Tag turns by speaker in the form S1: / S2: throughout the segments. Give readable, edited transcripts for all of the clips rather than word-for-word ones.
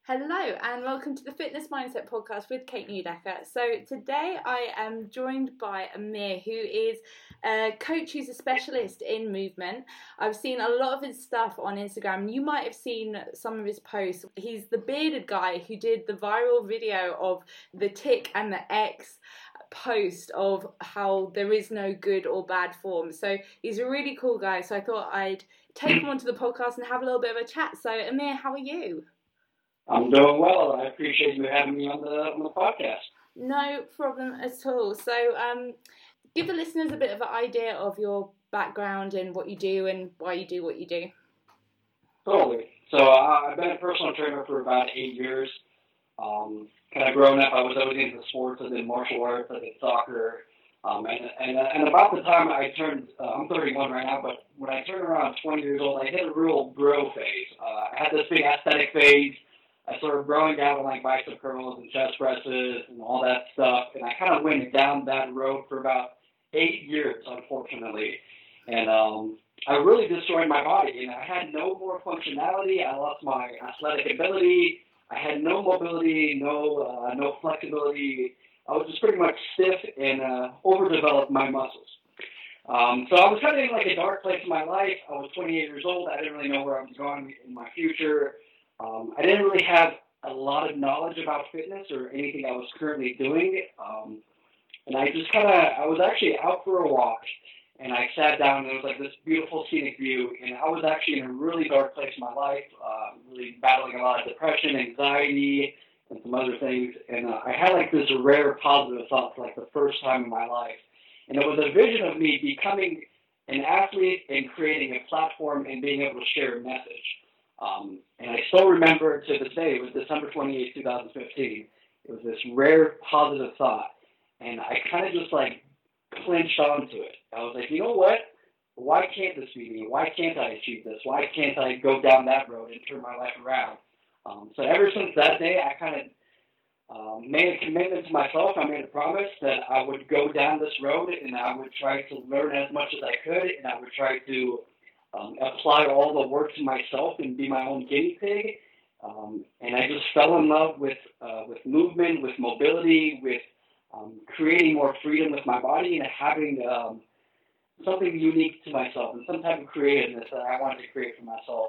S1: Hello and welcome to the Fitness Mindset Podcast with Kate Newdecker. So today I am joined by Amir, who is a coach who's a specialist in movement. I've seen a lot of his stuff on Instagram. You might have seen some of his posts. He's the bearded guy who did the viral video of the tick and the X post of how there is no good or bad form. So he's a really cool guy. So I thought I'd take him onto the podcast and have a little bit of a chat. So Amir, how are you?
S2: I'm doing well. I appreciate you having me on the podcast.
S1: No problem at all. So give the listeners a bit of an idea of your background and what you do and why you do what you do.
S2: Totally. So I've been a personal trainer for about 8 years. Kind of growing up, I was always into sports. I did martial arts, I did soccer. And about the time I turned, I'm 31 right now, but when I turned around 20 years old, I hit a real bro phase. I had this big aesthetic phase. I started growing down on like bicep curls and chest presses and all that stuff, and I kind of went down that road for about 8 years, unfortunately. And I really destroyed my body, and I had no more functionality. I lost my athletic ability. I had no mobility, no flexibility. I was just pretty much stiff and overdeveloped my muscles. So I was kind of in like a dark place in my life. I was 28 years old. I didn't really know where I was going in my future. I didn't really have a lot of knowledge about fitness or anything I was currently doing. And I just I was actually out for a walk, and I sat down, and there was like this beautiful scenic view, and I was actually in a really dark place in my life, really battling a lot of depression, anxiety, and some other things. And I had like this rare positive thought for like the first time in my life. And it was a vision of me becoming an athlete and creating a platform and being able to share a message. And I still remember to this day, it was December 28, 2015. It was this rare positive thought. And I kind of just like clinched onto it. I was like, you know what? Why can't this be me? Why can't I achieve this? Why can't I go down that road and turn my life around? So ever since that day, I kind of made a commitment to myself. I made a promise that I would go down this road and I would try to learn as much as I could, and I would try to apply all the work to myself and be my own guinea pig. And I just fell in love with movement, with mobility, with creating more freedom with my body and having something unique to myself and some type of creativeness that I wanted to create for myself.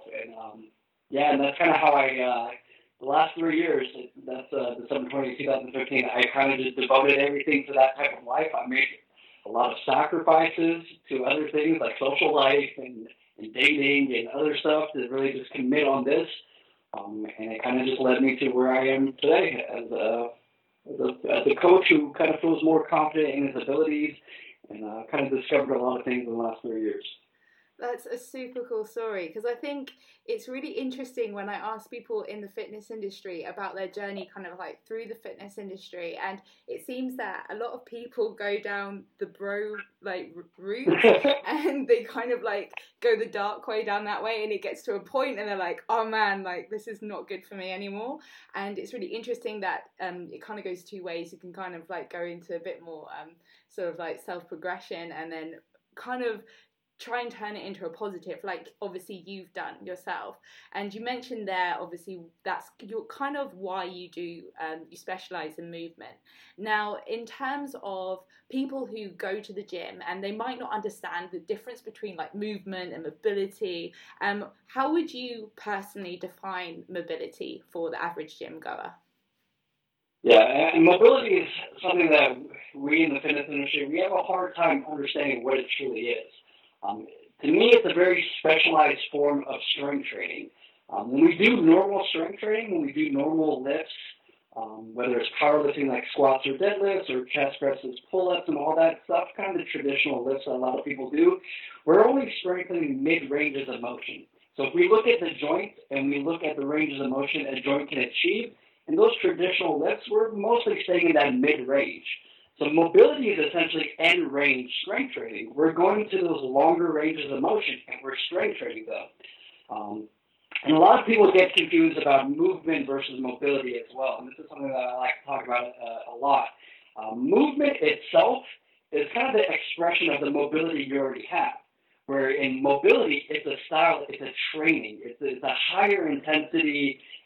S2: And that's kind of how the last 3 years, that's December 20, 2015, I kind of just devoted everything to that type of life. I made a lot of sacrifices to other things like social life and dating and other stuff to really just commit on this. And it kind of just led me to where I am today as a coach who kind of feels more confident in his abilities and kind of discovered a lot of things in the last 3 years.
S1: That's a super cool story, because I think it's really interesting when I ask people in the fitness industry about their journey kind of like through the fitness industry, and it seems that a lot of people go down the bro like route and they kind of like go the dark way down that way, and it gets to a point and they're like, oh man, like this is not good for me anymore. And it's really interesting that it kind of goes two ways. You can kind of like go into a bit more sort of like self-progression and then kind of try and turn it into a positive, like obviously you've done yourself. And you mentioned there, obviously that's your kind of why you do, you specialize in movement. Now, in terms of people who go to the gym and they might not understand the difference between like movement and mobility, how would you personally define mobility for the average gym goer?
S2: Yeah, and mobility is something that we in the fitness industry, we have a hard time understanding what it truly is. To me, it's a very specialized form of strength training. When we do normal strength training, when we do normal lifts, whether it's powerlifting like squats or deadlifts or chest presses, pull-ups and all that stuff, kind of the traditional lifts that a lot of people do, we're only strengthening mid-ranges of motion. So if we look at the joint and we look at the ranges of motion a joint can achieve, in those traditional lifts, we're mostly staying in that mid-range. So mobility is essentially end-range strength training. We're going to those longer ranges of motion, and we're strength training them. And a lot of people get confused about movement versus mobility as well, and this is something that I like to talk about a lot. Movement itself is kind of the expression of the mobility you already have, where in mobility, it's a style, it's a training, it's a higher intensity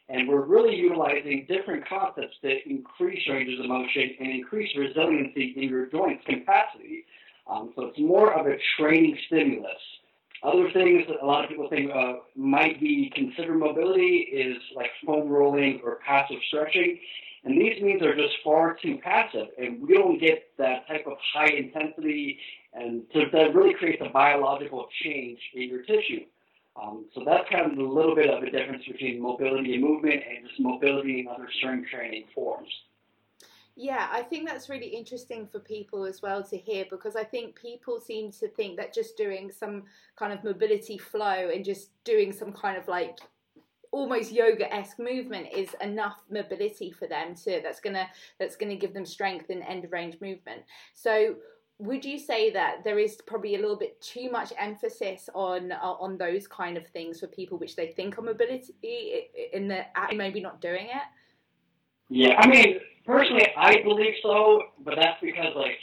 S2: And we're really utilizing different concepts to increase ranges of motion and increase resiliency in your joints capacity. So it's more of a training stimulus. Other things that a lot of people think might be considered mobility is like foam rolling or passive stretching. And these means are just far too passive, and we don't get that type of high intensity, and so that really creates a biological change in your tissue. So that's kind of a little bit of a difference between mobility and movement and just mobility and other strength training forms.
S1: Yeah, I think that's really interesting for people as well to hear, because I think people seem to think that just doing some kind of mobility flow and just doing some kind of like almost yoga-esque movement is enough mobility for them that's gonna give them strength and end of range movement. So would you say that there is probably a little bit too much emphasis on those kind of things for people which they think are mobility in the maybe not doing it?
S2: Yeah, I mean, personally, I believe so, but that's because, like,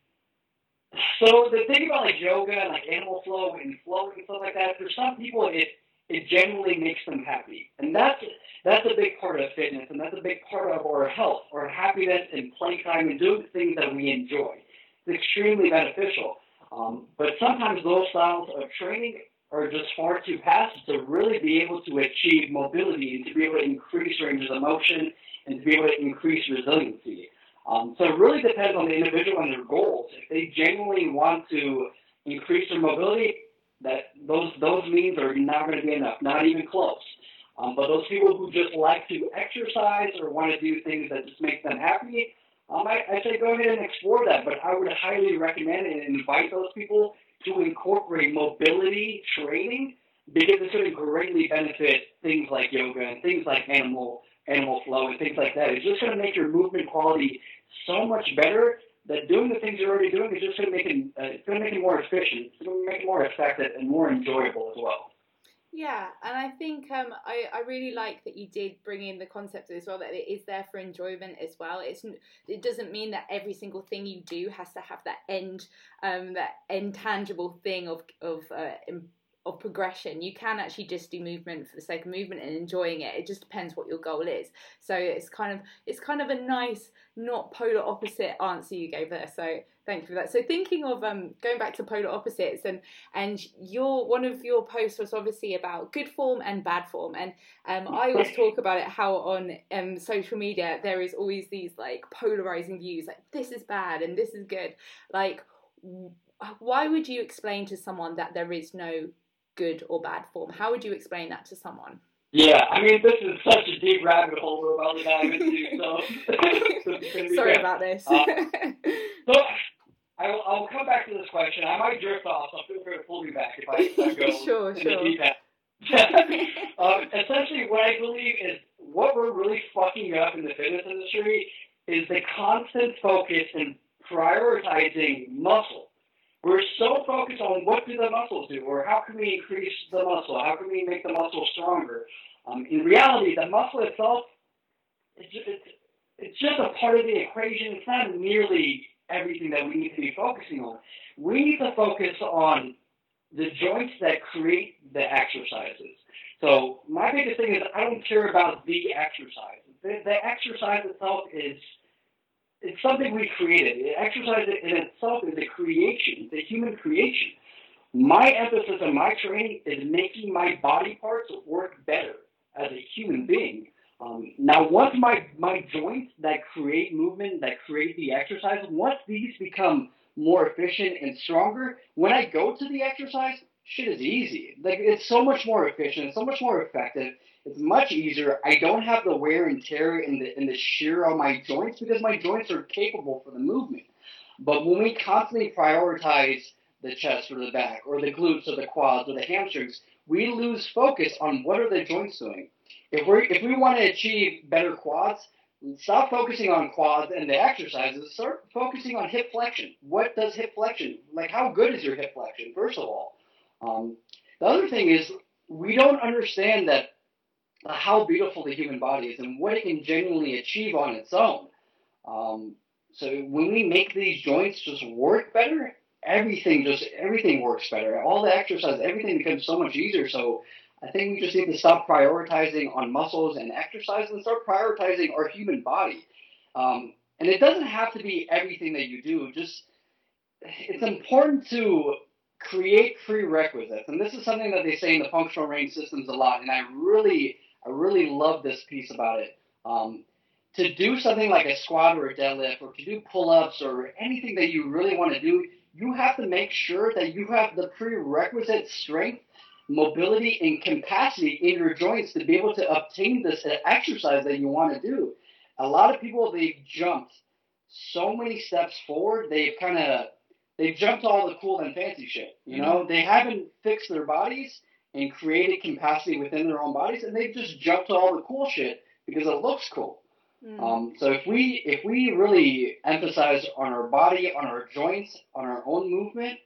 S2: so the thing about, like, yoga and, like, animal flow and flow and stuff like that, for some people, it generally makes them happy. And that's a big part of fitness, and that's a big part of our health, our happiness and playtime and doing things that we enjoy. It's extremely beneficial. But sometimes those styles of training are just far too passive to really be able to achieve mobility and to be able to increase ranges of motion and to be able to increase resiliency. So it really depends on the individual and their goals. If they genuinely want to increase their mobility, that those means are not going to be enough, not even close. But those people who just like to exercise or want to do things that just make them happy, I say go ahead and explore that. But I would highly recommend and invite those people to incorporate mobility training, because it's going to greatly benefit things like yoga and things like animal flow and things like that. It's just going to make your movement quality so much better that doing the things you're already doing is just going to make it more efficient. It's going to make it more effective and more enjoyable as well.
S1: Yeah, and I think I really like that you did bring in the concept as well, that it is there for enjoyment as well. It doesn't mean that every single thing you do has to have that end tangible thing of progression. You can actually just do movement for the sake of movement and enjoying it. It just depends what your goal is. So it's kind of a nice, not polar opposite answer you gave there. So thank you for that. So thinking of going back to polar opposites, and one of your posts was obviously about good form and bad form, and I always talk about it how on social media there is always these like polarizing views, like this is bad and this is good. Like, why would you explain to someone that there is no good or bad form? How would you explain that to someone?
S2: Yeah, I mean, this is such a deep rabbit hole we're about to dive into, so
S1: sorry about this.
S2: So I'll come back to this question. I might drift off, so feel free to pull me back if I go
S1: sure.
S2: in the deep end. Essentially, what I believe is what we're really fucking up in the fitness industry is the constant focus in prioritizing muscle. We're so focused on what do the muscles do, or how can we increase the muscle, how can we make the muscle stronger. In reality, the muscle itself, it's just a part of the equation. It's not nearly everything that we need to be focusing on. We need to focus on the joints that create the exercises. So my biggest thing is I don't care about the exercise. The exercise itself it's something we created. Exercise in itself is a creation. It's a human creation. My emphasis on my training is making my body parts work better as a human being. Now, once my joints that create movement, that create the exercise, once these become more efficient and stronger, when I go to the exercise, shit is easy. Like, it's so much more efficient, it's so much more effective. It's much easier. I don't have the wear and tear in the shear on my joints because my joints are capable for the movement. But when we constantly prioritize the chest or the back or the glutes or the quads or the hamstrings, we lose focus on what are the joints doing. If we want to achieve better quads, stop focusing on quads and the exercises. Start focusing on hip flexion. What does hip flexion, like how good is your hip flexion, first of all? The other thing is we don't understand that how beautiful the human body is and what it can genuinely achieve on its own. So when we make these joints just work better, everything works better. All the exercise, everything becomes so much easier. So I think we just need to stop prioritizing on muscles and exercise and start prioritizing our human body. And it doesn't have to be everything that you do. Just it's important to create prerequisites, and this is something that they say in the functional range systems a lot. And I really love this piece about it. To do something like a squat or a deadlift, or to do pull-ups or anything that you really want to do, you have to make sure that you have the prerequisite strength, mobility, and capacity in your joints to be able to obtain this exercise that you want to do. A lot of people, they've jumped so many steps forward. They've jumped all the cool and fancy shit. You know, they haven't fixed their bodies and created capacity within their own bodies, and they've just jumped to all the cool shit because it looks cool. So if we really emphasize on our body, on our joints, on our own movement,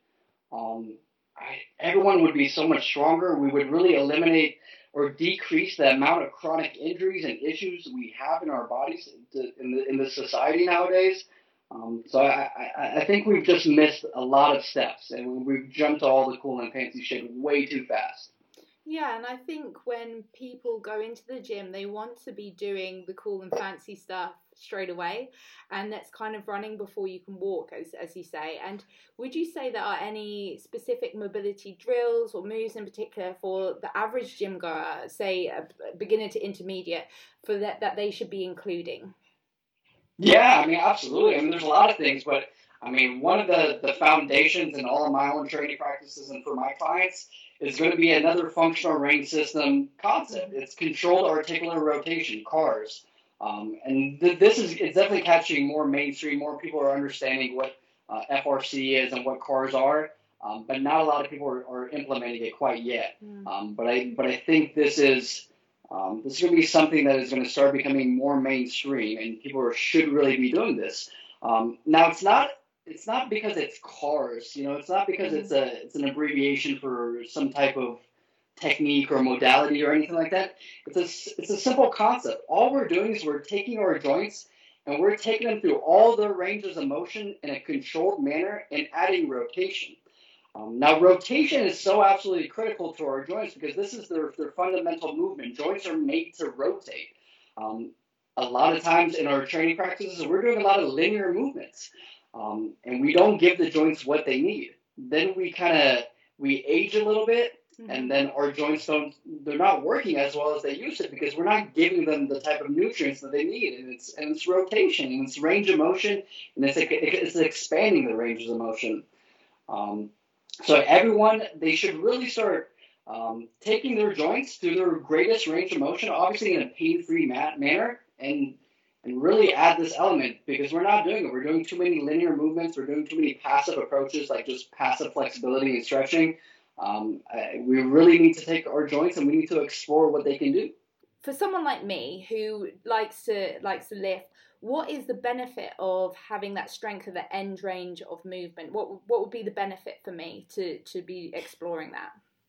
S2: everyone would be so much stronger. We would really eliminate or decrease the amount of chronic injuries and issues we have in our bodies in the society nowadays. So I think we've just missed a lot of steps, and we've jumped to all the cool and fancy shit way too fast.
S1: Yeah, and I think when people go into the gym, they want to be doing the cool and fancy stuff straight away, and that's kind of running before you can walk, as you say. And would you say there are any specific mobility drills or moves in particular for the average gym goer, say a beginner to intermediate, for that they should be including?
S2: Yeah, I mean, absolutely. I mean, there's a lot of things, but I mean, one of the foundations in all of my own training practices and for my clients is going to be another functional range system concept. It's controlled articular rotation, CARS. It's definitely catching more mainstream. More people are understanding what FRC is and what CARS are, but not a lot of people are implementing it quite yet. But I think this is going to be something that is going to start becoming more mainstream, and people should really be doing this. Now, it's not because it's CARS, you know, it's not because it's an abbreviation for some type of technique or modality or anything like that. It's a simple concept. All we're doing is we're taking our joints and we're taking them through all their ranges of motion in a controlled manner and adding rotation. Now, rotation is so absolutely critical to our joints because this is their fundamental movement. Joints are made to rotate. A lot of times in our training practices, we're doing a lot of linear movements. And we don't give the joints what they need. Then we age a little bit, and then our joints they're not working as well as they used to because we're not giving them the type of nutrients that they need. And it's rotation, and it's range of motion, and it's expanding the ranges of motion. So everyone, they should really start taking their joints to their greatest range of motion, obviously in a pain-free manner, and really add this element because we're not doing it. We're doing too many linear movements. We're doing too many passive approaches, like just passive flexibility and stretching. We really need to take our joints and we need to explore what they can do.
S1: For someone like me who likes to lift, what is the benefit of having that strength of the end range of movement? What would be the benefit for me to be exploring that?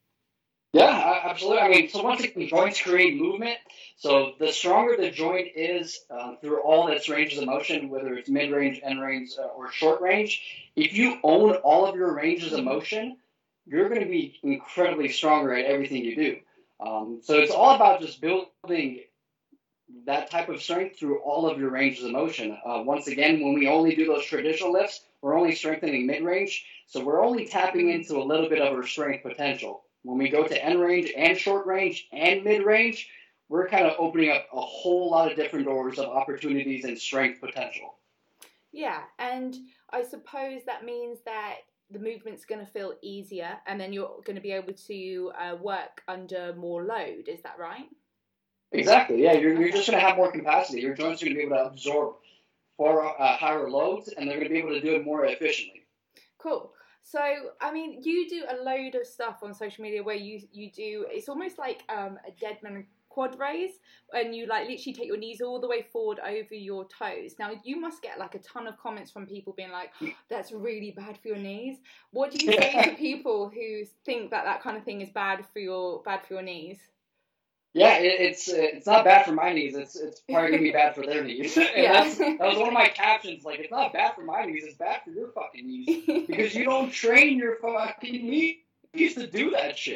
S2: Yeah, absolutely. I mean, so once again, joints create movement. So the stronger the joint is through all its ranges of motion, whether it's mid-range, end range, or short range, if you own all of your ranges of motion, you're going to be incredibly stronger at everything you do. So it's all about just building that type of strength through all of your ranges of motion. Once again, when we only do those traditional lifts, we're only strengthening mid-range. So we're only tapping into a little bit of our strength potential. When we go to end range and short range and mid range, we're kind of opening up a whole lot of different doors of opportunities and strength potential.
S1: Yeah, and I suppose that means that the movement's going to feel easier, and then you're going to be able to work under more load. Is that right?
S2: Exactly. Yeah, you're just going to have more capacity. Your joints are going to be able to absorb far higher loads, and they're going to be able to do it more efficiently.
S1: Cool. So, I mean, you do a load of stuff on social media where you do, it's almost like a dead man quad raise, and you like literally take your knees all the way forward over your toes. Now, you must get like a ton of comments from people being like, that's really bad for your knees. What do you say to people who think that kind of thing is bad for your knees?
S2: Yeah, it's not bad for my knees. It's probably gonna be bad for their knees. And
S1: yeah.
S2: that was one of my captions. Like, it's not bad for my knees. It's bad for your fucking knees because you don't train your fucking knees to do that shit.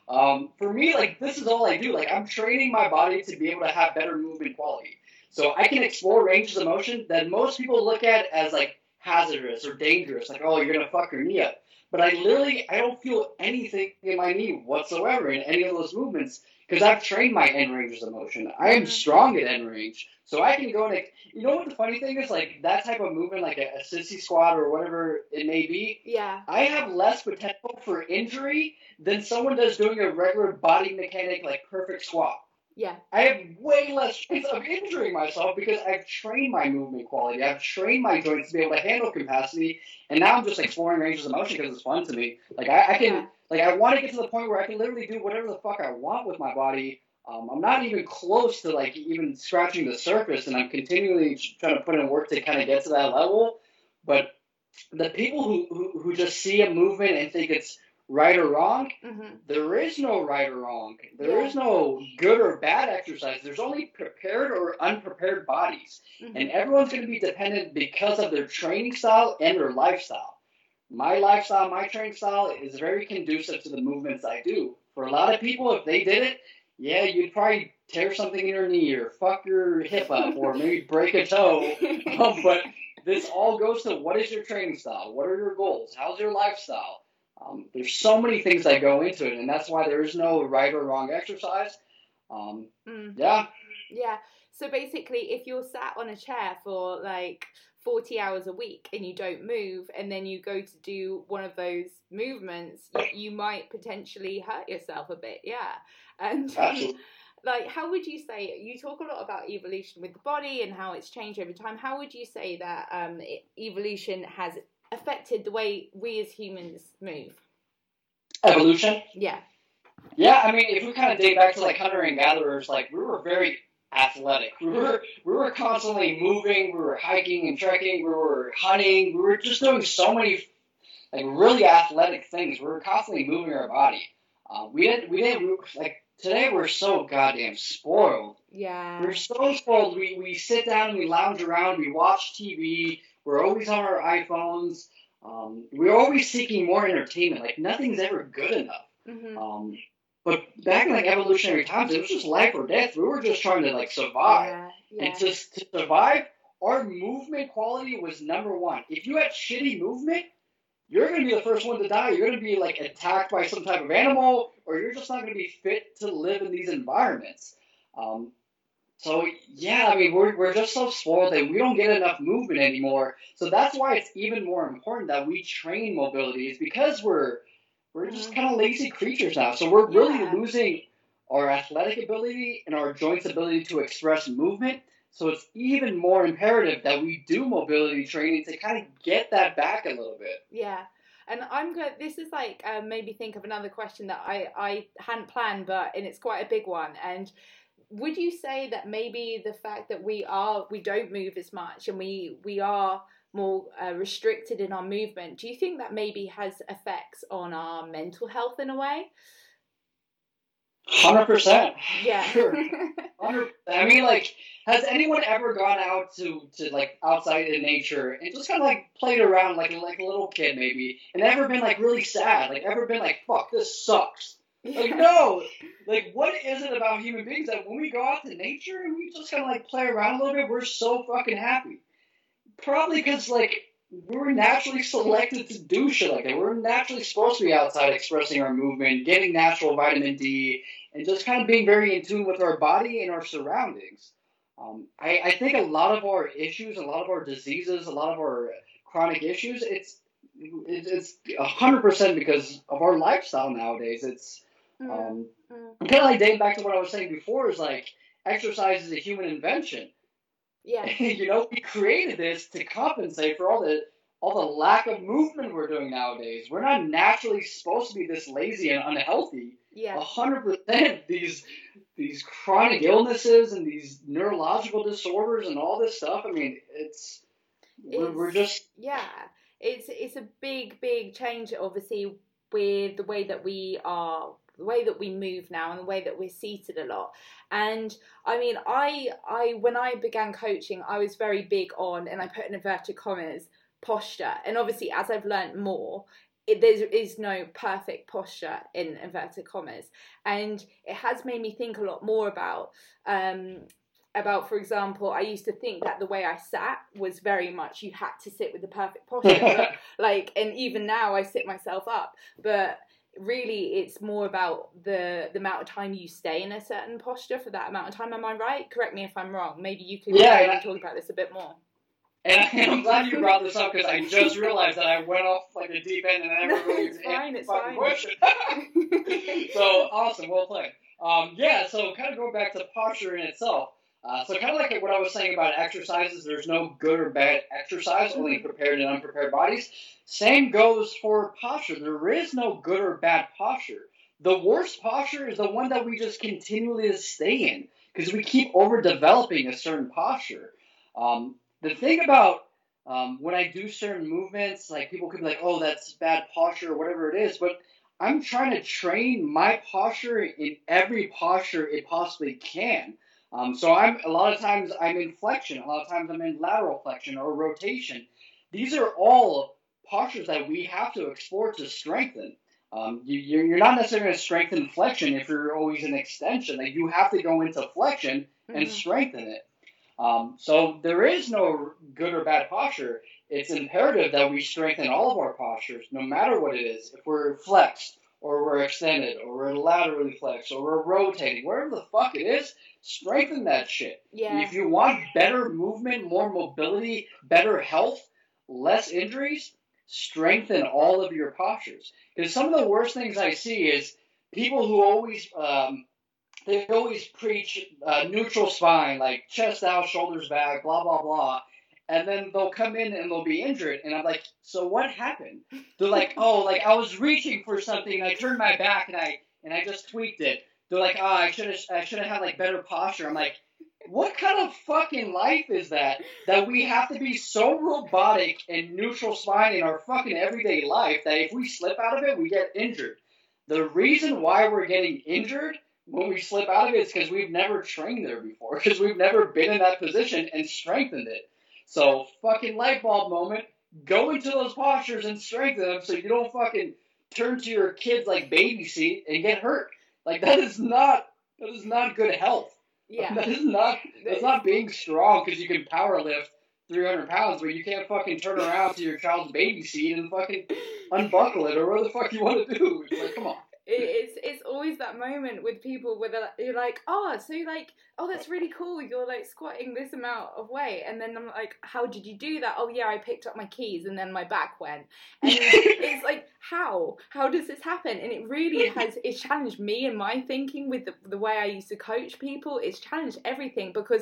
S2: For me, like, this is all I do. Like, I'm training my body to be able to have better movement quality. So I can explore ranges of motion that most people look at as, like, hazardous or dangerous. Like, oh, you're going to fuck your knee up. But I don't feel anything in my knee whatsoever in any of those movements because I've trained my end ranges of motion. I am strong at end range. So I can go and, you know what the funny thing is? Like, that type of movement, like a sissy squat or whatever it may be,
S1: Yeah.
S2: I have less potential for injury than someone does doing a regular body mechanic, like, perfect squat.
S1: Yeah.
S2: I have way less chance of injuring myself because I've trained my movement quality. I've trained my joints to be able to handle capacity, and now I'm just exploring ranges of motion because it's fun to me. Like, I can, like, I want to get to the point where I can literally do whatever the fuck I want with my body. I'm not even close to, like, even scratching the surface, and I'm continually trying to put in work to kind of get to that level. But the people who just see a movement and think it's right or wrong, there is no right or wrong. There is no good or bad exercise. There's only prepared or unprepared bodies. And everyone's going to be dependent because of their training style and their lifestyle. My lifestyle, my training style is very conducive to the movements I do. For a lot of people, if they did it, yeah, you'd probably tear something in your knee or fuck your hip up or maybe break a toe. But this all goes to what is your training style? What are your goals? How's your lifestyle? There's so many things that go into it, and that's why there is no right or wrong exercise. Yeah.
S1: Yeah. So basically, if you're sat on a chair for like 40 hours a week and you don't move, and then you go to do one of those movements, you might potentially hurt yourself a bit. Yeah. And
S2: Absolutely.
S1: like, how would you say, you talk a lot about evolution with the body and how it's changed over time. How would you say that evolution has affected the way we as humans move?
S2: Evolution?
S1: Yeah.
S2: Yeah, I mean, if we kind of date back to, like, hunter and gatherers, like, we were very athletic. We were constantly moving. We were hiking and trekking. We were hunting. We were just doing so many, like, really athletic things. We were constantly moving our body. Like, today we're so goddamn spoiled.
S1: Yeah.
S2: We're so spoiled. We sit down and we lounge around. We watch TV. We're always on our iPhones. We're always seeking more entertainment. Like, nothing's ever good enough. But back in, like, evolutionary times, it was just life or death. We were just trying to, like, survive.
S1: Yeah.
S2: And to survive, our movement quality was number one. If you had shitty movement, you're going to be the first one to die. You're going to be, like, attacked by some type of animal, or you're just not going to be fit to live in these environments. So, yeah, I mean, we're just so spoiled that we don't get enough movement anymore. So that's why it's even more important that we train mobility, is because we're just kind of lazy creatures now. So we're really losing our athletic ability and our joints' ability to express movement. So it's even more imperative that we do mobility training to kind of get that back a little bit.
S1: Yeah. And I'm good. This is like made me think of another question that I hadn't planned, and it's quite a big one. And would you say that maybe the fact that we don't move as much and we are more restricted in our movement, do you think that maybe has effects on our mental health in a way?
S2: 100%.
S1: Yeah.
S2: Sure. 100%. I mean, like, has anyone ever gone out to like, outside in nature and just kind of, like, played around like a little kid maybe, and ever been, like, really sad? Like, ever been like, fuck, this sucks? Like, no. Like, what is it about human beings that when we go out to nature and we just kind of, like, play around a little bit, we're so fucking happy? Probably because, like, we're naturally selected to do shit like that. We're naturally supposed to be outside expressing our movement, getting natural vitamin D, and just kind of being very in tune with our body and our surroundings. I think a lot of our issues, a lot of our diseases, a lot of our chronic issues, it's 100% because of our lifestyle nowadays. It's kind of like dating back to what I was saying before, is like, exercise is a human invention.
S1: Yeah.
S2: You know, we created this to compensate for all the lack of movement we're doing nowadays. We're not naturally supposed to be this lazy and unhealthy.
S1: Yeah.
S2: 100% these chronic illnesses and these neurological disorders and all this stuff. I mean, we're just...
S1: Yeah. It's a big change, obviously, with the way that we move now and the way that we're seated a lot. And I mean, I when I began coaching, I was very big on, and I put in inverted commas, posture. And obviously, as I've learned more, there is no perfect posture in inverted commas, and it has made me think a lot more about, for example, I used to think that the way I sat was very much you had to sit with the perfect posture, but, and even now I sit myself up, but really it's more about the amount of time you stay in a certain posture for that amount of time. Am I right? Correct me if I'm wrong. Maybe you could talk about this a bit more.
S2: And I'm glad you brought this up because I just realized that I went off like a deep end and I never really
S1: it's fine.
S2: Question. So awesome, well played. So kind of going back to posture in itself. So kind of like what I was saying about exercises, there's no good or bad exercise, only prepared and unprepared bodies. Same goes for posture. There is no good or bad posture. The worst posture is the one that we just continually stay in because we keep overdeveloping a certain posture. The thing about when I do certain movements, like people could be like, oh, that's bad posture or whatever it is, but I'm trying to train my posture in every posture it possibly can. So a lot of times I'm in flexion, a lot of times I'm in lateral flexion or rotation. These are all postures that we have to explore to strengthen. You're not necessarily going to strengthen flexion if you're always in extension. Like you have to go into flexion and strengthen it. So there is no good or bad posture. It's imperative that we strengthen all of our postures, no matter what it is. If we're flexed, or we're extended, or we're laterally flexed, or we're rotating, wherever the fuck it is, strengthen that shit.
S1: Yeah.
S2: If you want better movement, more mobility, better health, less injuries, strengthen all of your postures. Because some of the worst things I see is people who always... they always preach neutral spine, like chest out, shoulders back, blah, blah, blah. And then they'll come in and they'll be injured. And I'm like, so what happened? They're like, oh, like I was reaching for something and I turned my back and I just tweaked it. They're like, oh, I should have had like better posture. I'm like, what kind of fucking life is that we have to be so robotic and neutral spine in our fucking everyday life that if we slip out of it, we get injured. The reason why we're getting injured when we slip out of it is because we've never trained there before, because we've never been in that position and strengthened it. So fucking light bulb moment, go into those postures and strengthen them so you don't fucking turn to your kids like baby seat and get hurt. Like that is not good health.
S1: Yeah.
S2: That's not being strong because you can power lift 300 pounds, but you can't fucking turn around to your child's baby seat and fucking unbuckle it or whatever the fuck you want to do. It's like, come on.
S1: It's always that moment with people where you're like, oh, so you're like, oh, that's really cool, you're like squatting this amount of weight, and then I'm like, how did you do that? Oh yeah, I picked up my keys and then my back went. And it's like, how does this happen? And it really it's challenged me and my thinking with the way I used to coach people. It's challenged everything because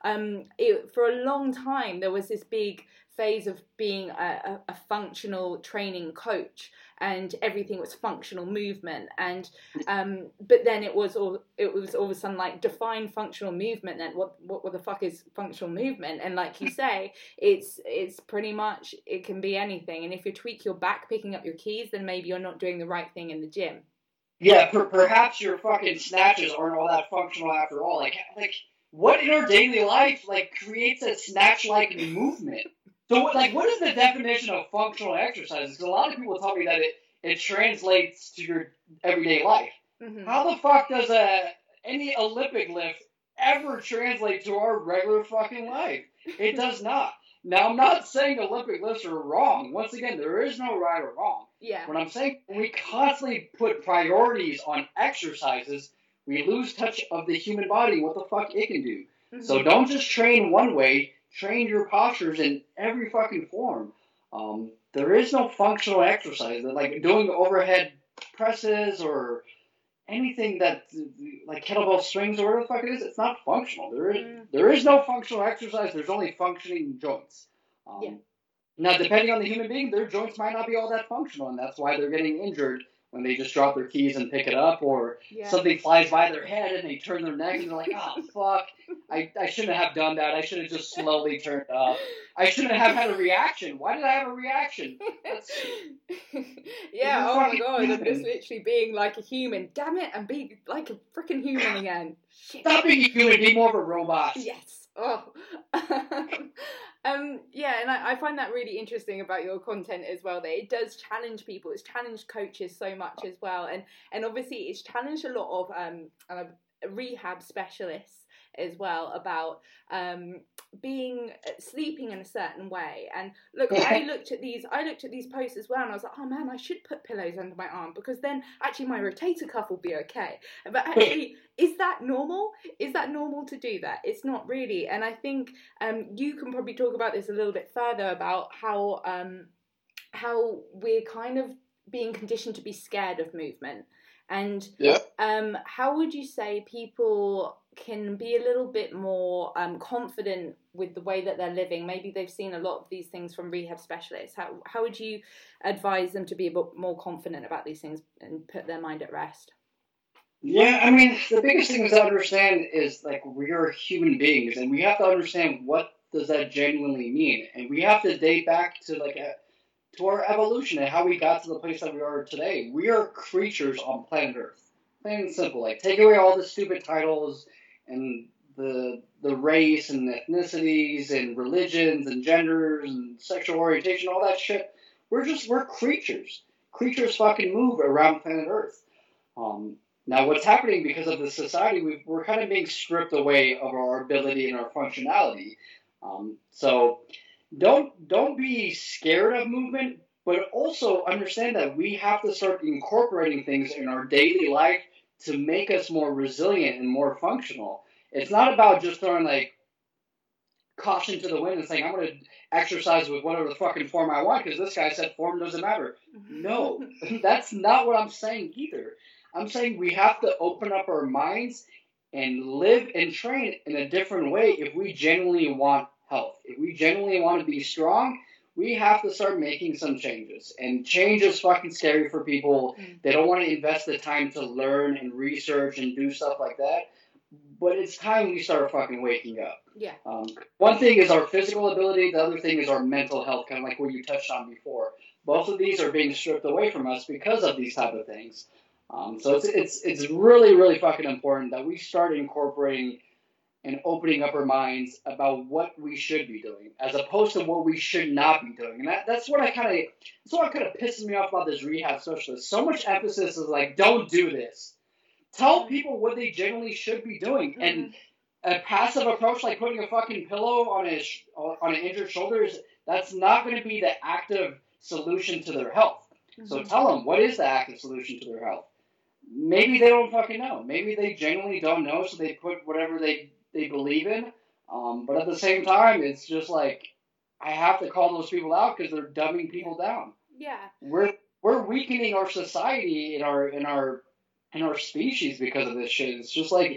S1: for a long time there was this big phase of being a functional training coach, and everything was functional movement, and but then it was all of a sudden like define functional movement, and what the fuck is functional movement? And like you say, it's pretty much, it can be anything, and if you tweak your back picking up your keys, then maybe you're not doing the right thing in the gym.
S2: Yeah, perhaps your fucking snatches aren't all that functional after all. Like what in our daily life like creates a snatch-like movement? So, like, what is the definition of functional exercise? Because a lot of people tell me that it translates to your everyday life. Mm-hmm. How the fuck does any Olympic lift ever translate to our regular fucking life? It does not. Now, I'm not saying Olympic lifts are wrong. Once again, there is no right or wrong.
S1: Yeah.
S2: What I'm saying, when we constantly put priorities on exercises, we lose touch of the human body, what the fuck it can do. Mm-hmm. So don't just train one way. Train your postures in every fucking form. There is no functional exercise. Like doing overhead presses or anything that, like kettlebell swings or whatever the fuck it is, it's not functional. There is no functional exercise. There's only functioning joints. Now, depending on the human being, their joints might not be all that functional, and that's why they're getting injured when they just drop their keys and pick it up, or something flies by their head and they turn their neck and they're like, oh, fuck, I shouldn't have done that. I should have just slowly turned up. I shouldn't have had a reaction. Why did I have a reaction?
S1: Yeah, oh my god, I'm just literally being like a human. Damn it, and be like a freaking human again. Shit.
S2: Stop being a human, be more of a robot.
S1: Yes. Oh. Yeah, and I find that really interesting about your content as well, that it does challenge people. It's challenged coaches so much as well. And obviously it's challenged a lot of rehab specialists as well about being sleeping in a certain way. And look, I looked at these posts as well, and I was like, oh man, I should put pillows under my arm, because then actually my rotator cuff will be okay. But actually, is that normal? Is that normal to do that? It's not really. And I think you can probably talk about this a little bit further about how we're kind of being conditioned to be scared of movement. And how would you say people can be a little bit more confident with the way that they're living? Maybe they've seen a lot of these things from rehab specialists. How would you advise them to be a bit more confident about these things and put their mind at rest?
S3: Yeah, I mean, the biggest thing to understand is, like, we're human beings, and we have to understand what does that genuinely mean. And we have to date back to, like, to our evolution and how we got to the place that we are today. We are creatures on planet Earth. Plain and simple. Like, take away all the stupid titles and the race and ethnicities and religions and genders and sexual orientation, all that shit. We're creatures. Creatures fucking move around planet Earth. Now, what's happening because of the society, we're kind of being stripped away of our ability and our functionality. So don't be scared of movement, but also understand that we have to start incorporating things in our daily life to make us more resilient and more functional. It's not about just throwing, like, caution to the wind and saying, I'm going to exercise with whatever the fucking form I want because this guy said form doesn't matter. No, that's not what I'm saying either. I'm saying we have to open up our minds and live and train in a different way if we genuinely want health. If we genuinely want to be strong, we have to start making some changes. And change is fucking scary for people. They don't want to invest the time to learn and research and do stuff like that. But it's time we start fucking waking up.
S1: Yeah.
S3: One thing is our physical ability. The other thing is our mental health, kind of like what you touched on before. Both of these are being stripped away from us because of these type of things. So it's really, really fucking important that we start incorporating and opening up our minds about what we should be doing, as opposed to what we should not be doing. And that's what kind of pisses me off about this rehab specialist. So much emphasis is like, don't do this. Tell people what they generally should be doing. And a passive approach like putting a fucking pillow on an injured shoulder, that's not going to be the active solution to their health. So tell them, what is the active solution to their health? Maybe they don't fucking know. Maybe they genuinely don't know, so they put whatever they believe in. But at the same time, it's just like, I have to call those people out because they're dumbing people down.
S1: Yeah.
S3: We're weakening our society and our species because of this shit. It's just like,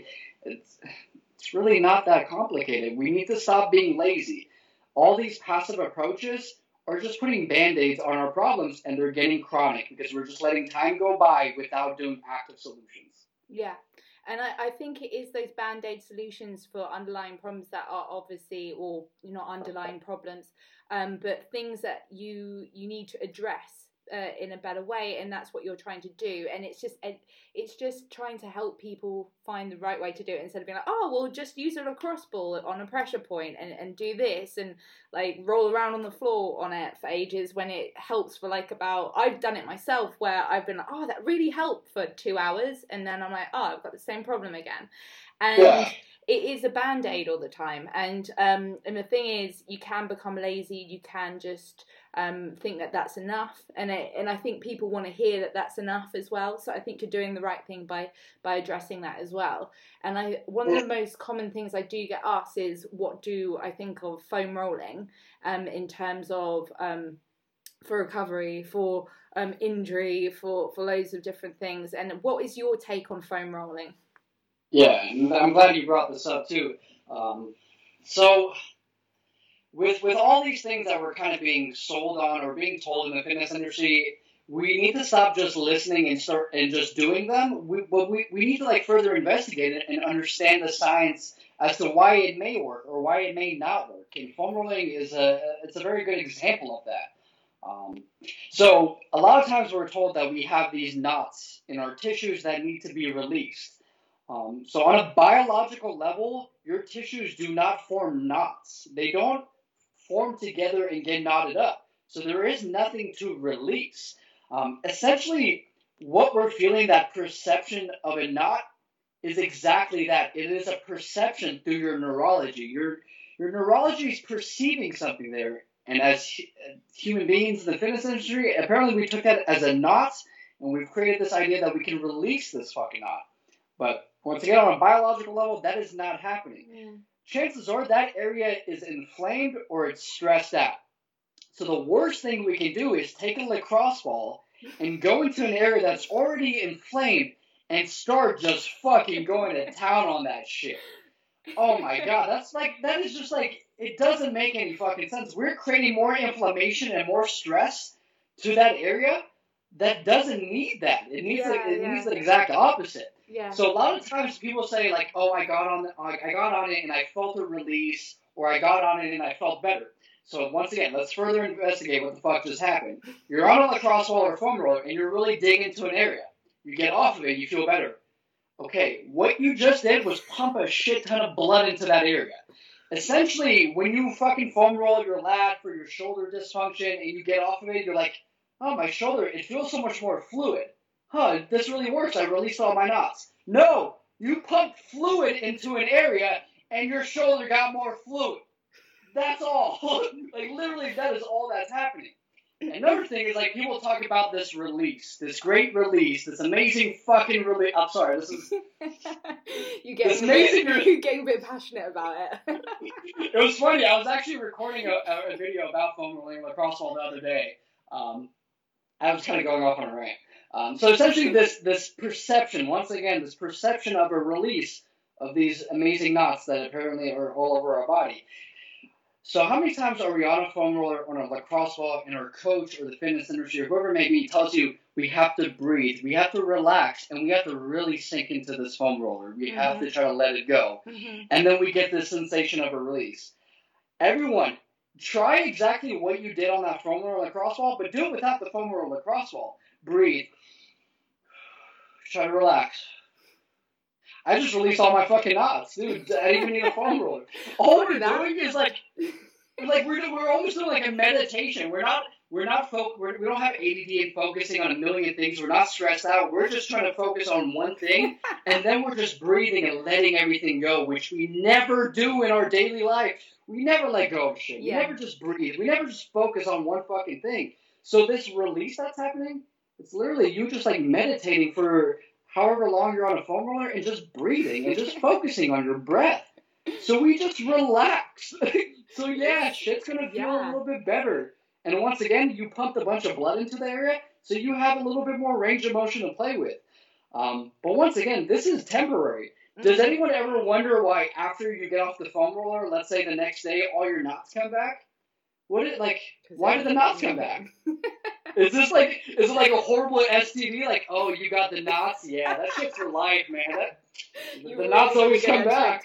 S3: it's really not that complicated. We need to stop being lazy. All these passive approaches are just putting Band-Aids on our problems, and they're getting chronic because we're just letting time go by without doing active solutions.
S1: Yeah. And I think it is those Band-Aid solutions for underlying problems that are obviously, or not underlying problems, but things that you need to address in a better way, and that's what you're trying to do. And it's just trying to help people find the right way to do it, instead of being like, oh, well, just use a lacrosse ball on a pressure point and do this and like roll around on the floor on it for ages, when it helps for like I've done it myself where I've been like, oh, that really helped for 2 hours, and then I'm like, oh, I've got the same problem again. And it is a Band-Aid all the time. And the thing is, you can become lazy. You can just think that that's enough. And I think people want to hear that that's enough as well. So I think you're doing the right thing by addressing that as well. And one of the most common things I do get asked is, what do I think of foam rolling in terms of for recovery, for injury, for loads of different things. And what is your take on foam rolling?
S3: Yeah, I'm glad you brought this up too. So with all these things that we're kind of being sold on or being told in the fitness industry, we need to stop just listening and just doing them. We need to like further investigate it and understand the science as to why it may work or why it may not work. And foam rolling it's a very good example of that. So a lot of times we're told that we have these knots in our tissues that need to be released. So on a biological level, your tissues do not form knots. They don't form together and get knotted up. So there is nothing to release. Essentially, what we're feeling, that perception of a knot, is exactly that. It is a perception through your neurology. Your neurology is perceiving something there. And as human beings in the fitness industry, apparently we took that as a knot, and we've created this idea that we can release this fucking knot. But once again, on a biological level, that is not happening.
S1: Yeah.
S3: Chances are that area is inflamed or it's stressed out. So the worst thing we can do is take a lacrosse ball and go into an area that's already inflamed and start just fucking going to town on that shit. Oh my god, that is just like, it doesn't make any fucking sense. We're creating more inflammation and more stress to that area that doesn't need that. It needs needs the exact opposite.
S1: Yeah.
S3: So a lot of times people say like, oh, I got on it and I felt a release, or I got on it and I felt better. So once again, let's further investigate what the fuck just happened. You're on a lacrosse ball or foam roller and you're really digging into an area. You get off of it, you feel better. Okay, what you just did was pump a shit ton of blood into that area. Essentially, when you fucking foam roll your lat for your shoulder dysfunction and you get off of it, you're like, oh, my shoulder, it feels so much more fluid. Huh, this really works. I released all my knots. No, you pumped fluid into an area and your shoulder got more fluid. That's all. Like, literally, that is all that's happening. Another thing is, like, people talk about this release, this great release, this amazing fucking release. I'm sorry, this is...
S1: you get a bit passionate about it.
S3: It was funny. I was actually recording a video about foam rolling lacrosse ball the other day. I was kind of going off on a rant. So essentially, this perception, once again, this perception of a release of these amazing knots that apparently are all over our body. So how many times are we on a foam roller or on a lacrosse ball and our coach or the fitness industry or whoever it may be tells you we have to breathe, we have to relax, and we have to really sink into this foam roller. We have to try to let it go. And then we get this sensation of a release. Everyone, try exactly what you did on that foam roller lacrosse ball, but do it without the foam roller lacrosse ball. Breathe. Try to relax. I just released all my fucking knots, dude. I didn't even need a foam roller. All we're doing is we're almost doing like a meditation. We don't have ADD and focusing on a million things. We're not stressed out. We're just trying to focus on one thing, and then we're just breathing and letting everything go, which we never do in our daily life. We never let go of shit.
S1: Yeah.
S3: We never just breathe. We never just focus on one fucking thing. So this release that's happening, it's literally you just like meditating for however long you're on a foam roller and just breathing and just focusing on your breath. So we just relax. So yeah, shit's going to feel a little bit better. And once again, you pumped a bunch of blood into the area, so you have a little bit more range of motion to play with. But once again, this is temporary. Does anyone ever wonder why after you get off the foam roller, let's say the next day, all your knots come back? Why did the knots come back? Is it like a horrible STD? Like, oh, you got the knots? Yeah, that shit's for life, man. The knots always come back.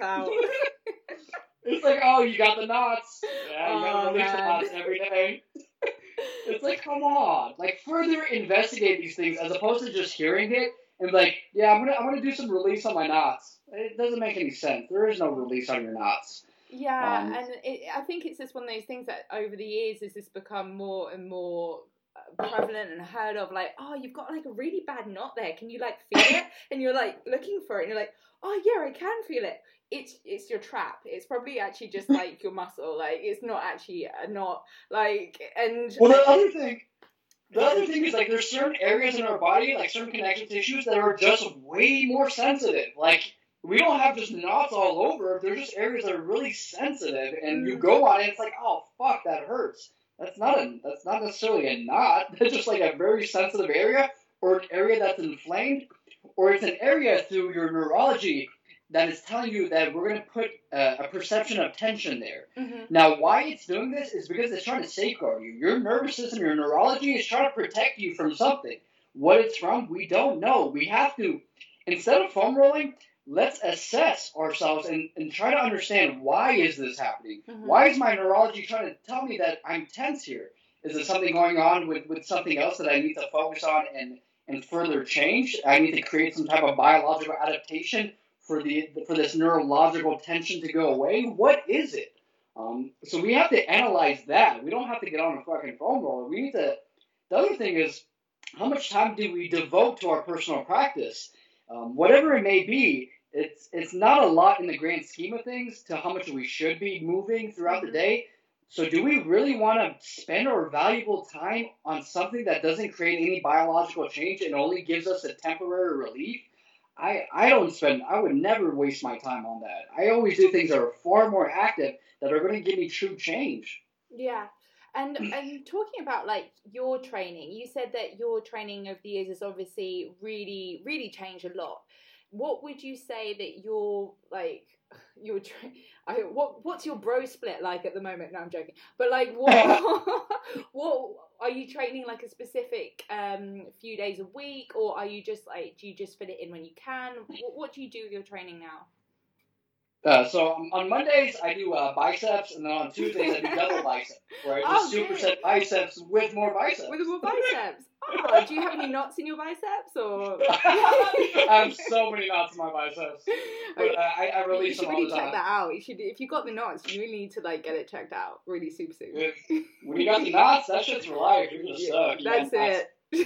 S3: It's like, oh, you got the knots. Yeah, you gotta release the knots every day. It's like, come on. Like, further investigate these things as opposed to just hearing it and be like, yeah, I'm gonna do some release on my knots. It doesn't make any sense. There is no release on your knots.
S1: Yeah, and I think it's just one of those things that over the years has just become more and more prevalent and heard of, like, oh, you've got like a really bad knot there, can you like feel it? And you're like looking for it and you're like, oh yeah, I can feel it. It's your trap. It's probably actually just like your muscle. Like, it's not actually a knot. Like, and
S3: well, the other thing is, like, there's certain areas in our body, like certain connective tissues that are just way more sensitive. Like, we don't have just knots all over. They're just areas that are really sensitive, and you go on it, it's like, oh fuck, that hurts. That's not necessarily a knot. That's just like a very sensitive area, or an area that's inflamed, or it's an area through your neurology that is telling you that we're going to put a perception of tension there. Now, why it's doing this is because it's trying to safeguard you. Your nervous system, your neurology is trying to protect you from something. What it's from, we don't know. We have to, instead of foam rolling, let's assess ourselves and try to understand, why is this happening? Why is my neurology trying to tell me that I'm tense here? Is there something going on with something else that I need to focus on and further change? I need to create some type of biological adaptation for this neurological tension to go away? What is it? So we have to analyze that. We don't have to get on a fucking foam roller. We need to. The other thing is, how much time do we devote to our personal practice? Whatever it may be, it's not a lot in the grand scheme of things to how much we should be moving throughout the day. So do we really want to spend our valuable time on something that doesn't create any biological change and only gives us a temporary relief? I would never waste my time on that. I always do things that are far more active that are going to give me true change.
S1: Yeah. And talking about like your training, you said that your training over the years has obviously really, really changed a lot. What would you say that what's your bro split like at the moment? No, I'm joking. But like, what are you training like a specific few days a week, or are you just like, do you just fit it in when you can? What do you do with your training now?
S3: So on Mondays I do biceps, and then on Tuesdays I do double biceps, where I do superset biceps with more biceps.
S1: With more biceps. Oh, do you have any knots in your biceps, or?
S3: I have so many knots in my biceps. But I release them all the time. You should really check
S1: that out. If you got the knots, you really need to like get it checked out really super soon.
S3: When you got the knots, that shit's for life. You're gonna suck.
S1: That's it.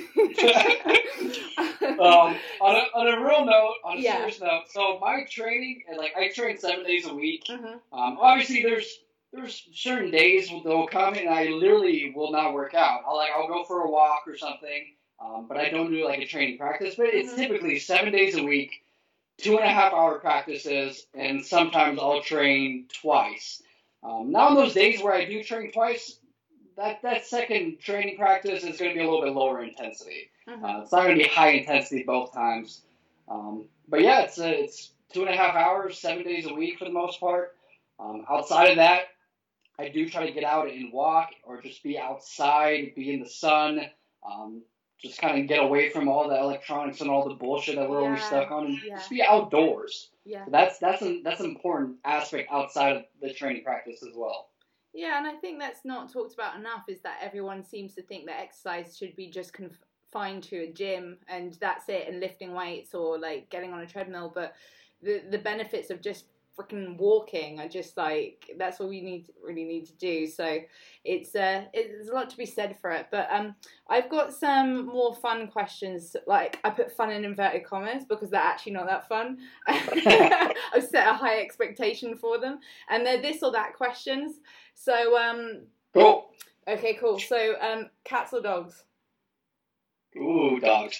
S3: On a real note, on a serious note, so my training, like I train 7 days a week. Obviously there's certain days they'll come and I literally will not work out. I'll go for a walk or something, but I don't do like a training practice. But it's typically 7 days a week, 2.5 hour practices, and sometimes I'll train twice. Now on those days where I do train twice, that second training practice is going to be a little bit lower intensity. It's not going to be high intensity both times. But yeah, it's 2.5 hours, 7 days a week for the most part. Outside of that, I do try to get out and walk or just be outside, be in the sun, just kind of get away from all the electronics and all the bullshit that we're always stuck on, and just be outdoors. Yeah. So that's an important aspect outside of the training practice as well.
S1: Yeah, and I think that's not talked about enough, is that everyone seems to think that exercise should be just confined to a gym and that's it, and lifting weights or like getting on a treadmill, but the benefits of just freaking walking are just like, that's what we really need to do. So it's there's a lot to be said for it. But I've got some more fun questions. Like, I put fun in inverted commas because they're actually not that fun. I've set a high expectation for them, and they're this or that questions. So
S3: cool.
S1: Okay, cool. So cats or dogs?
S3: Ooh, dogs.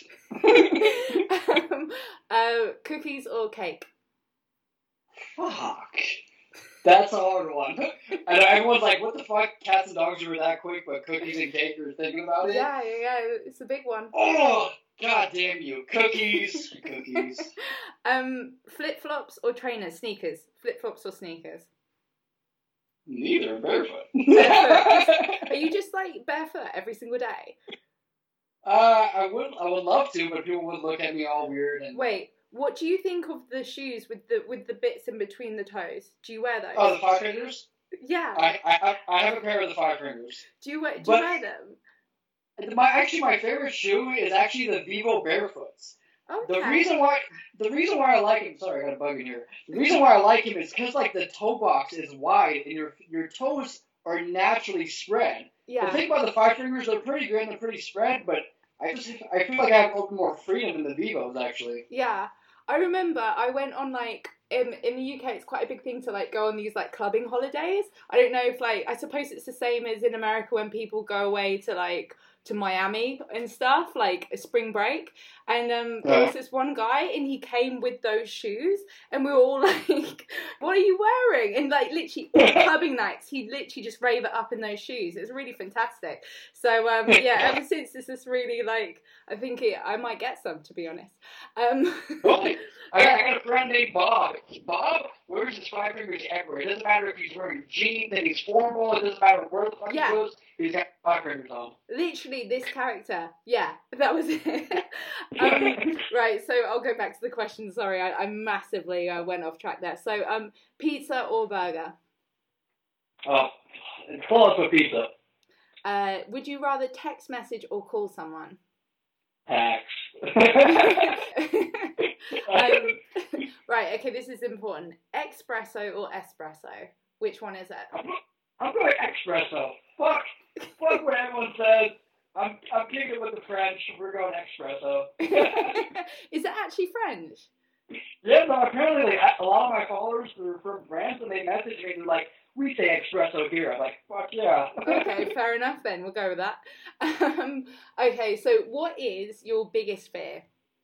S1: Cookies or cake?
S3: Fuck. That's a hard one. I know everyone's like, what the fuck? Cats and dogs are that quick, but cookies and cake are thinking about it?
S1: Yeah, it's a big one.
S3: Oh, god damn you. Cookies.
S1: Flip-flops or trainers? Sneakers? Flip-flops or sneakers?
S3: Neither. Barefoot.
S1: Are you just like barefoot every single day?
S3: I would love to, but people would look at me all weird. And
S1: wait, what do you think of the shoes with the bits in between the toes? Do you wear those?
S3: Oh, the five fingers?
S1: Yeah.
S3: I have a pair of the five fingers.
S1: Do you wear them?
S3: My favorite shoe is actually the Vivo Barefoots.
S1: Okay.
S3: The reason why I like him. Sorry, I got a bug in here. The reason why I like him is because like the toe box is wide and your toes are naturally spread.
S1: Yeah.
S3: The thing about the five fingers, they're pretty good and they're pretty spread, but I feel like I have a little bit more freedom in the Vivos actually.
S1: Yeah, I remember I went on like in the UK, it's quite a big thing to like go on these like clubbing holidays. I don't know if like, I suppose it's the same as in America when people go away to Miami and stuff, like a spring break. And there was this one guy and he came with those shoes and we were all like, what are you wearing? And like literally all clubbing nights, he'd literally just rave it up in those shoes. It was really fantastic. So yeah, ever since it's just really like, I think I might get some, to be honest.
S3: I got a friend named Bob. Bob wears his five fingers everywhere. It doesn't matter if he's wearing jeans and he's formal. It doesn't matter where the fuck he goes. He's got five fingers on.
S1: Literally, this character. Yeah, that was it. Right, so I'll go back to the question. Sorry, I massively went off track there. So, pizza or burger?
S3: It's close with pizza.
S1: Would you rather text message or call someone?
S3: Text.
S1: Right, okay, this is important. Espresso or espresso? Which one is it?
S2: I'm going espresso. Fuck what everyone says. I'm kicking with the French. We're going espresso.
S1: Is it actually French?
S2: Yeah, no, apparently like, a lot of my followers are from France, and they message me, they're like, we say espresso here. I'm like, fuck yeah.
S1: Okay, fair enough then. We'll go with that. Okay, so what is your biggest fear?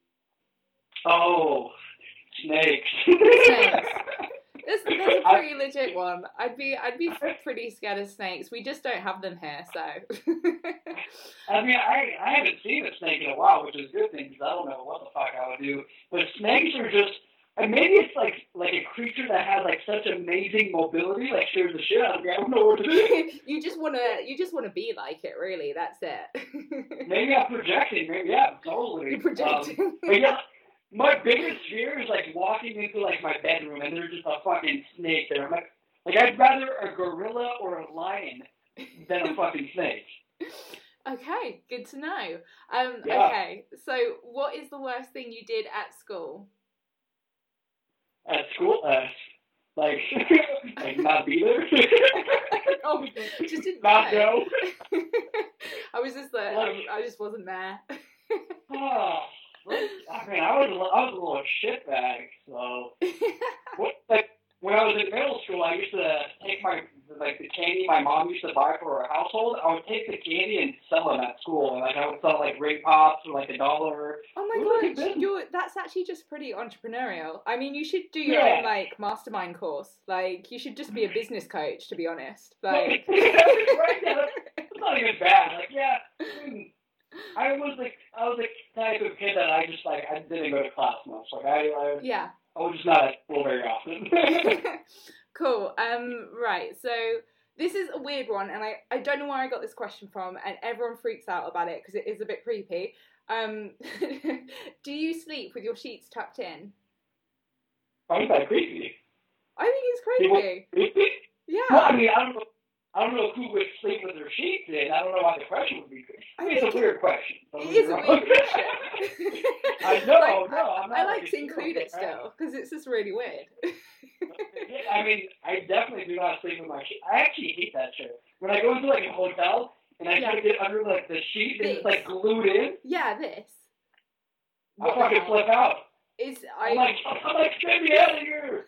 S2: Oh, snakes.
S1: Snakes. That's a pretty legit one. I'd be pretty scared of snakes. We just don't have them here, so.
S2: I mean, I haven't seen a snake in a while, which is a good thing because I don't know what the fuck I would do. But snakes are just, and maybe it's like a creature that has like such amazing mobility, like scares the shit out of me. I don't know what to do.
S1: You just wanna be like it, really. That's it.
S2: Maybe I'm projecting. Maybe yeah, totally.
S1: You're projecting.
S2: But yeah. My biggest fear is like walking into like my bedroom and there's just a fucking snake there. I'm like I'd rather a gorilla or a lion than a fucking snake.
S1: Okay, good to know.
S2: Yeah.
S1: Okay, so what is the worst thing you did at school?
S2: At school, like not be there.
S1: Oh, just didn't
S2: not
S1: know.
S2: go.
S1: I was just like, I just wasn't there.
S2: Oh. I mean, I was a little shitbag, so when I was in middle school, I used to take the candy my mom used to buy for our household. I would take the candy and sell them at school, and I would sell Ray Pops for $1.
S1: Oh my gosh, that's actually just pretty entrepreneurial. I mean, you should do your own mastermind course. You should just be a business coach, to be honest.
S2: Right? Yeah, that's not even bad. I was the type of kid that I didn't go to class much. I was just not at school very often.
S1: Cool. Right. So this is a weird one, and I don't know where I got this question from, and everyone freaks out about it because it is a bit creepy. Do you sleep with your sheets tucked in?
S2: I think that's creepy.
S1: I think it's creepy.
S2: Creepy?
S1: Yeah.
S2: Well, I mean, I don't know who would sleep with their sheets in. I don't know why the question would be creepy. I mean, it's a weird question.
S1: It is a weird question.
S2: I know, I'm not.
S1: I like to include it still, because it's just really weird.
S2: I mean, I definitely do not sleep with my sheets. I actually hate that shit. When I go into a hotel and I try to get under the sheet and it's glued in.
S1: Yeah, this.
S2: I fucking flip out. I'm like, get me out of here.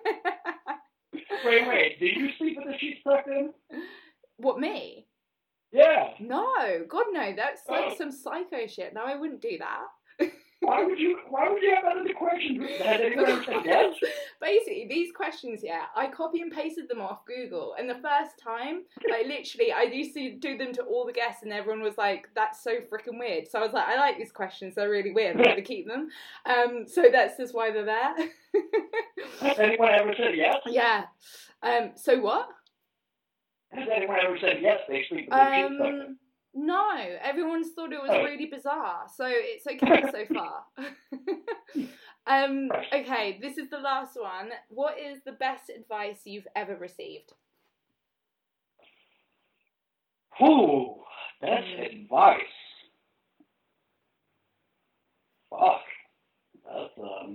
S2: Wait, do you sleep with the sheets tucked in?
S1: What, me?
S2: Yeah.
S1: No, God no, that's some psycho shit. No, I wouldn't do that.
S2: Why would you have that as a question? Has anyone ever said yes?
S1: Basically, these questions, I copy and pasted them off Google, and the first time, literally, I used to do them to all the guests, and everyone was like, that's so freaking weird. So I was like, I like these questions, they're really weird, I'm going to keep them. So that's just why they're there.
S2: Has anyone ever said yes?
S1: Yeah. So what?
S2: Has anyone ever said yes, they sleep with their sheets tucked in?
S1: No, everyone's thought it was really bizarre, so it's okay so far. Okay, this is the last one. What is the best advice you've ever received?
S2: Ooh, best advice. Fuck. That's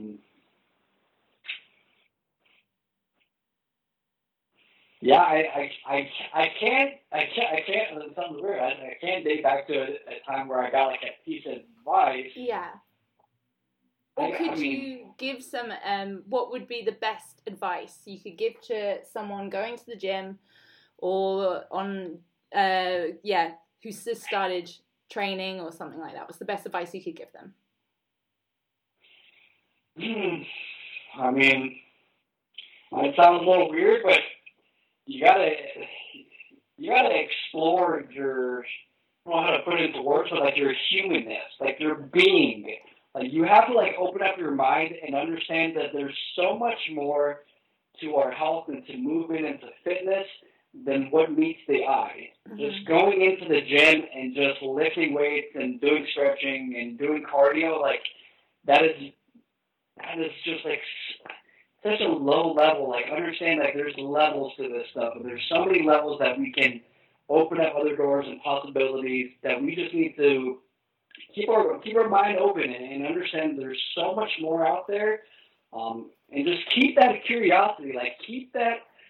S2: Yeah, I can't. It sounds weird. I can't date back to a time where I got a piece of advice.
S1: Yeah. Or could you give some? What would be the best advice you could give to someone going to the gym, or who's just started training or something like that? What's the best advice you could give them?
S2: I mean, it sounds a little weird, but you gotta explore your, I don't know how to put it into words, but your humanness, your being. You have to open up your mind and understand that there's so much more to our health and to movement and to fitness than what meets the eye. Mm-hmm. Just going into the gym and just lifting weights and doing stretching and doing cardio, that is just such a low level. Understand there's levels to this stuff, and there's so many levels that we can open up other doors and possibilities that we just need to keep our mind open and understand there's so much more out there, and just keep that curiosity, keep that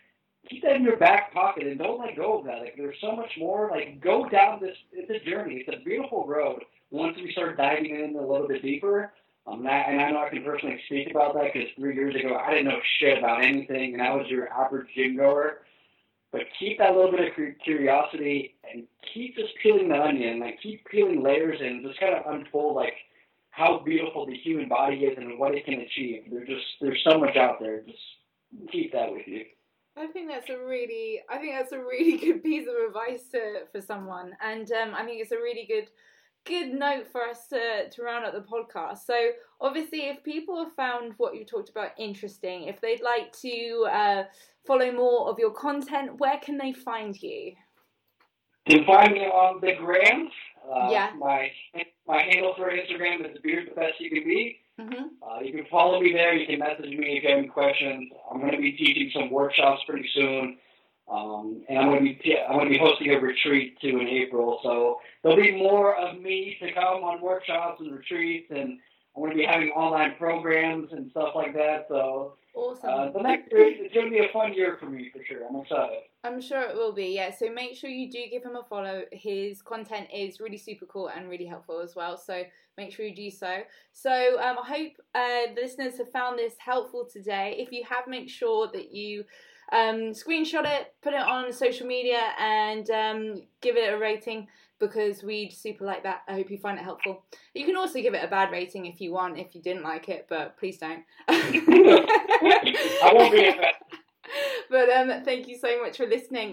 S2: keep that in your back pocket and don't let go of that. Like, there's so much more. Like, go down this. It's a journey. It's a beautiful road. Once we start diving in a little bit deeper, and I know I can personally speak about that because 3 years ago I didn't know shit about anything, and I was your average gym goer. But keep that little bit of curiosity and keep just peeling the onion, like keep peeling layers and just kind of unfold like how beautiful the human body is and what it can achieve. There's so much out there. Just keep that with you.
S1: I think that's a really good piece of advice for someone, and I think it's a really good note for us to round up the podcast. So obviously, if people have found what you talked about interesting, if they'd like to follow more of your content, where can they find you?
S2: You can find me on the gram.
S1: Yeah.
S2: My handle for Instagram is Beard the Best You Can Be.
S1: Mm-hmm.
S2: You can follow me there. You can message me if you have any questions. I'm going to be teaching some workshops pretty soon, and I'm going to be hosting a retreat too in April. So there'll be more of me to come on workshops and retreats, and I'm going to be having online programs and stuff like that. So
S1: awesome.
S2: The next year is going to be a fun year for me for sure. I'm excited.
S1: I'm sure it will be, yeah. So make sure you do give him a follow. His content is really super cool and really helpful as well. So make sure you do so. So I hope the listeners have found this helpful today. If you have, make sure that you screenshot it, put it on social media, and give it a rating because we'd super like that. I hope you find it helpful. You can also give it a bad rating if you want, if you didn't like it, but please don't.
S2: I won't be offended.
S1: But thank you so much for listening.